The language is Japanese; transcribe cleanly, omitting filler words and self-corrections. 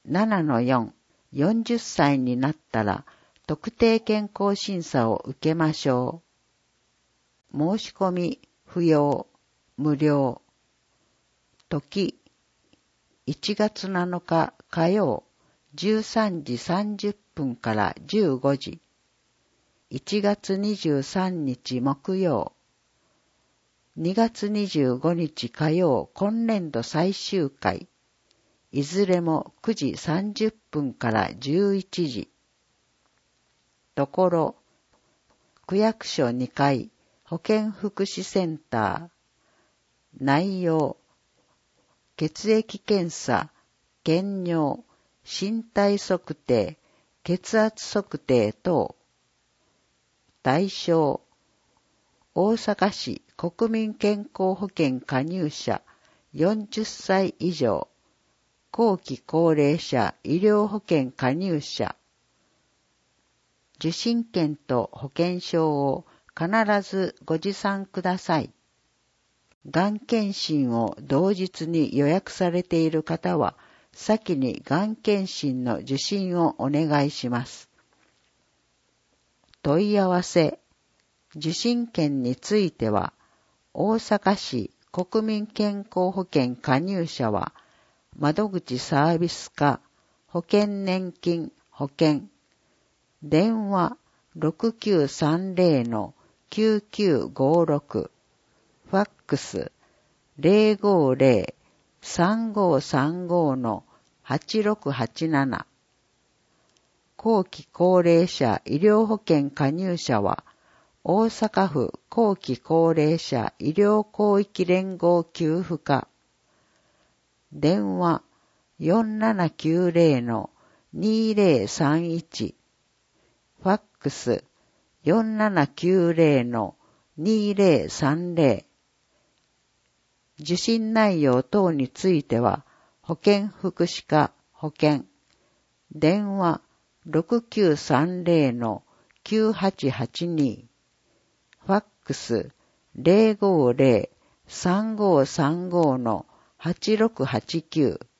7-4、40歳になったら特定健康審査を受けましょう。申し込み不要、無料。時、1月7日火曜13時30分から15時。1月23日木曜。2月25日火曜今年度最終回。いずれも9時30分から11時。ところ、区役所2階保健福祉センター。内容、血液検査、検尿、身体測定、血圧測定等。対象、大阪市国民健康保険加入者40歳以上、後期高齢者医療保険加入者。受診券と保険証を必ずご持参ください。がん検診を同日に予約されている方は、先にがん検診の受診をお願いします。問い合わせ、受診券については、大阪市国民健康保険加入者は、窓口サービス課、保険年金保険、電話 6930-9956、ファックス 050-3535-8687。後期高齢者医療保険加入者は、大阪府後期高齢者医療広域連合給付課、電話 4790-2031、ファックス 4790-2030。受診内容等については、保健福祉課保険、電話 6930-9882、ファックス 050-3535-8689。